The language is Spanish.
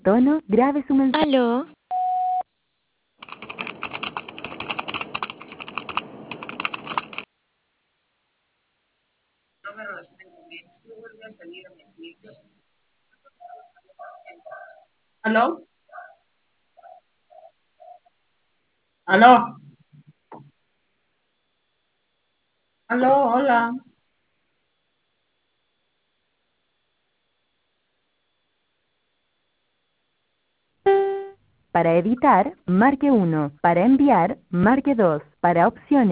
tono, grabe su mensaje. Aló, ¿Aló? ¿Aló? ¿Aló? Hola. Para editar, marque 1. Para enviar, marque 2. Para opciones.